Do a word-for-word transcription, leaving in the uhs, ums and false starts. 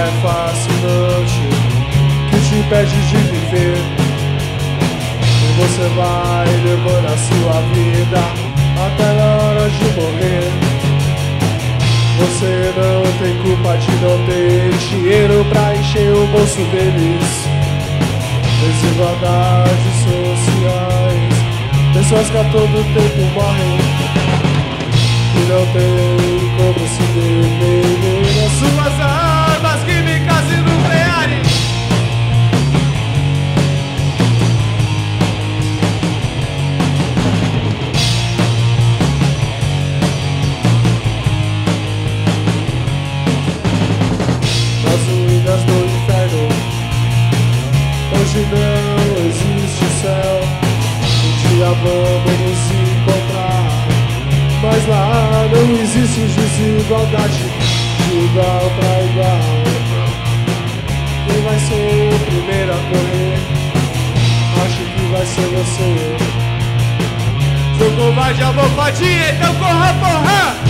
é fascinante, que te impede de viver. E você vai levando a sua vida até na hora de morrer. Você não tem culpa de não ter dinheiro pra encher o bolso deles. Desigualdades sociais, pessoas que a todo tempo morrem, que não tem como se defender. As suas armas químicas e nucleares. Nas ruínas do inferno, onde não existe céu, um dia vamos nos encontrar. Mas lá não existe desigualdade, de igual pra igual. Quem vai ser o primeiro a correr? Acho que vai ser você. Seu covarde é almofadinha, então corra, porra!